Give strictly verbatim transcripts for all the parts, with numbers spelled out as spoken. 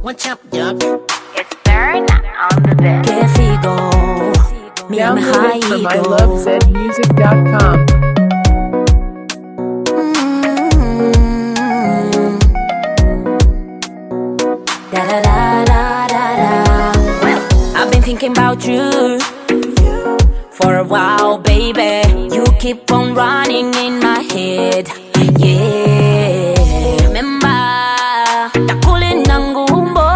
What's up, Doug? It's Baron on the bed. Que figo, me am Download high it from ego. I love Zed music dot com. Da da da da da da. I've been thinking about you for a while, baby. You keep on running in my head, yeah. Remember, takule nangumbo,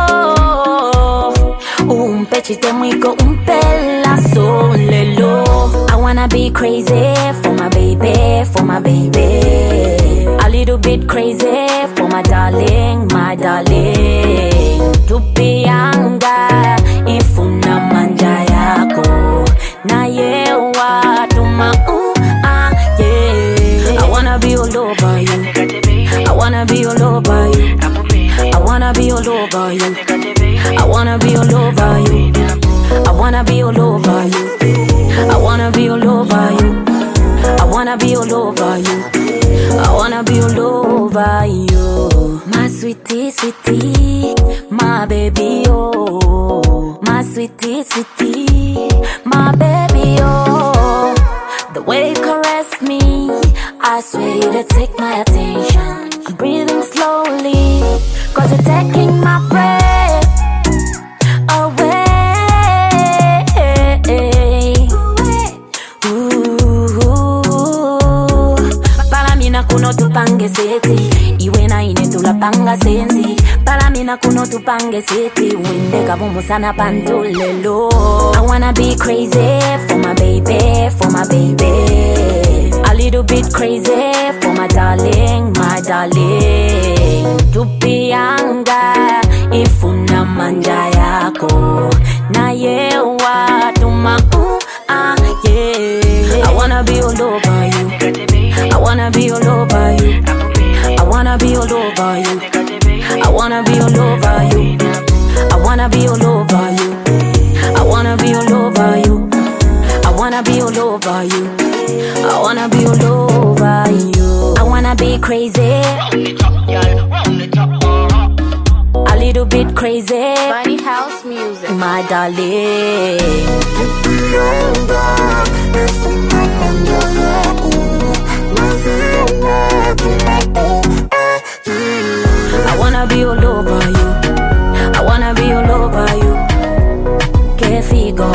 umpechite mwiko umpela solelo. I wanna be crazy for my baby, for my baby. A little bit crazy for my darling, my darling. Tupianga ifuna manja yako na yewa tuma uh, ah, yeah. I wanna be all over you. I wanna be all over you. I wanna be all over you. I wanna be all over you. I wanna be all over you. I wanna be all over you. I wanna be all over you. I wanna be all over you. My sweetie, sweetie, my baby, oh. My sweetie, sweetie, my baby, oh. The way you caress me, I swear you take my attention. I'm breathing slowly, cause you're taking my breath away. Palamina kuno tupange seti, iwe na ine tulapanga sensi. Palamina kuno tupange seti, winde kabumu sana pantulelo. I wanna be crazy for my baby, for my baby. A little bit crazy for my darling, my darling. Tupianga ifuna manja yako na yewa tuma uh, ah, yeah. I wanna be all over you. I wanna be all over you. I wanna be all over you. I wanna be all over you. I wanna be all over you. I wanna be all over you. I wanna be all over you. I wanna be all over you. I wanna be crazy, a little bit crazy. Bunny House Music. My darling. I wanna be all over you. I wanna be all over you. Que figo.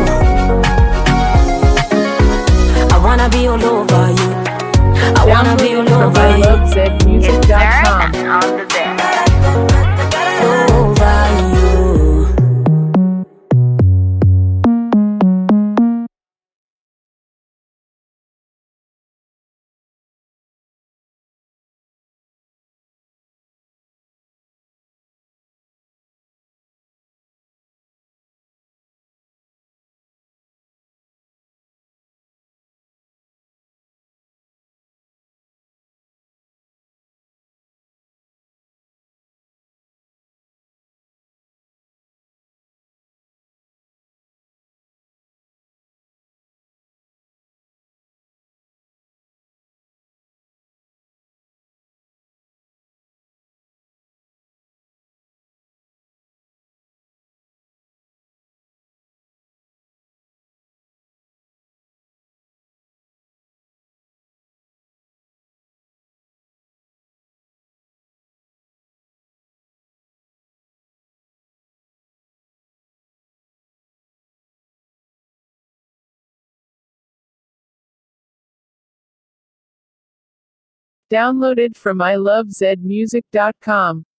I wanna be all over you. I wanna be all Download it from over I you. love Zed music It's dot Baron com. on the bed. Over you. Downloaded from I love Zed music dot com.